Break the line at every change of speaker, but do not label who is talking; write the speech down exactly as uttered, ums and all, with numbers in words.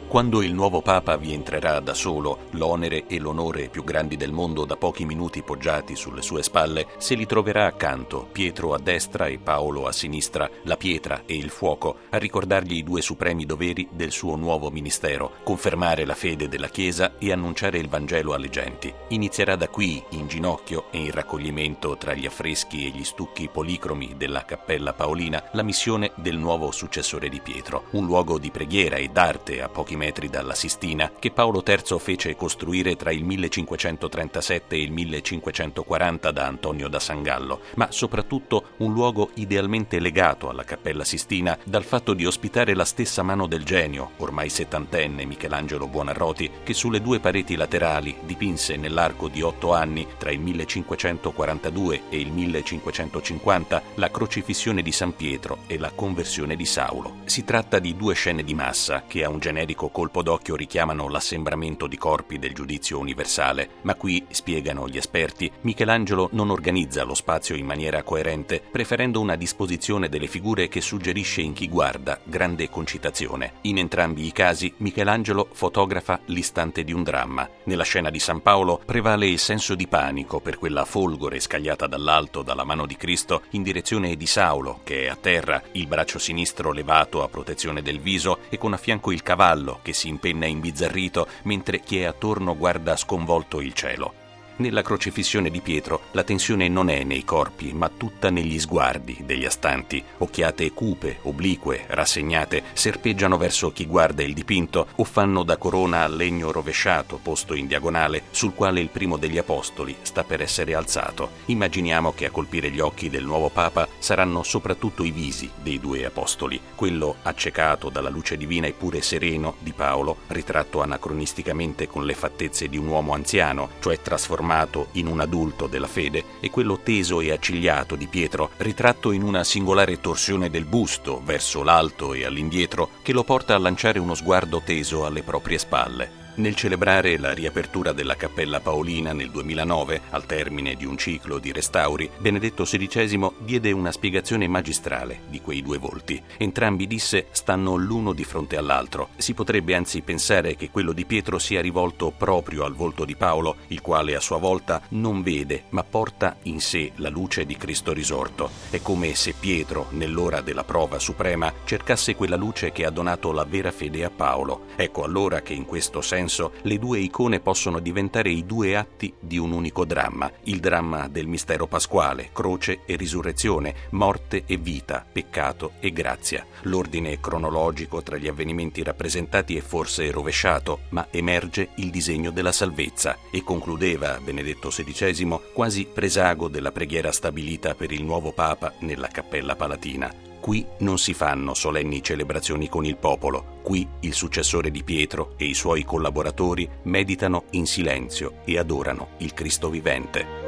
Quando il nuovo Papa vi entrerà da solo, l'onere e l'onore più grandi del mondo da pochi minuti poggiati sulle sue spalle, se li troverà accanto, Pietro a destra e Paolo a sinistra, la pietra e il fuoco, a ricordargli i due supremi doveri del suo nuovo ministero, confermare la fede della Chiesa e annunciare il Vangelo alle genti. Inizierà da qui, in ginocchio e in raccoglimento tra gli affreschi e gli stucchi policromi della Cappella Paolina, la missione del nuovo successore di Pietro, un luogo di preghiera e d'arte a pochi metri dalla Sistina, che Paolo terzo fece costruire tra il millecinquecentotrentasette e il millecinquecentoquaranta da Antonio da Sangallo, ma soprattutto un luogo idealmente legato alla Cappella Sistina dal fatto di ospitare la stessa mano del genio, ormai settantenne Michelangelo Buonarroti, che sulle due pareti laterali dipinse nell'arco di otto anni, tra il millecinquecentoquarantadue e il millecinquecentocinquanta, la crocifissione di San Pietro e la conversione di Saulo. Si tratta di due scene di massa che a un generico colpo d'occhio richiamano l'assembramento di corpi del giudizio universale, ma qui, spiegano gli esperti, Michelangelo non organizza lo spazio in maniera coerente, preferendo una disposizione delle figure che suggerisce in chi guarda grande concitazione. In entrambi i casi Michelangelo fotografa l'istante di un dramma. Nella scena di San Paolo prevale il senso di panico per quella folgore scagliata dall'alto dalla mano di Cristo in direzione di Saulo, che è a terra, il braccio sinistro levato a protezione del viso e con a fianco il cavallo che si impenna imbizzarrito mentre chi è attorno guarda sconvolto il cielo. Nella crocifissione di Pietro la tensione non è nei corpi, ma tutta negli sguardi degli astanti. Occhiate cupe, oblique, rassegnate, serpeggiano verso chi guarda il dipinto o fanno da corona al legno rovesciato posto in diagonale sul quale il primo degli apostoli sta per essere alzato. Immaginiamo che a colpire gli occhi del nuovo Papa saranno soprattutto i visi dei due apostoli, quello accecato dalla luce divina eppure sereno di Paolo, ritratto anacronisticamente con le fattezze di un uomo anziano, cioè trasformato in un adulto della fede, e quello teso e accigliato di Pietro, ritratto in una singolare torsione del busto verso l'alto e all'indietro, che lo porta a lanciare uno sguardo teso alle proprie spalle. Nel celebrare la riapertura della Cappella Paolina nel duemilanove, al termine di un ciclo di restauri, Benedetto sedicesimo diede una spiegazione magistrale di quei due volti. Entrambi, disse, stanno l'uno di fronte all'altro. Si potrebbe anzi pensare che quello di Pietro sia rivolto proprio al volto di Paolo, il quale a sua volta non vede, ma porta in sé la luce di Cristo risorto. È come se Pietro, nell'ora della prova suprema, cercasse quella luce che ha donato la vera fede a Paolo. Ecco allora che in questo senso le due icone possono diventare i due atti di un unico dramma, il dramma del mistero pasquale, croce e risurrezione, morte e vita, peccato e grazia. L'ordine cronologico tra gli avvenimenti rappresentati è forse rovesciato, ma emerge il disegno della salvezza, e concludeva Benedetto sedicesimo, quasi presago della preghiera stabilita per il nuovo Papa nella Cappella Palatina. Qui non si fanno solenni celebrazioni con il popolo, qui il successore di Pietro e i suoi collaboratori meditano in silenzio e adorano il Cristo vivente.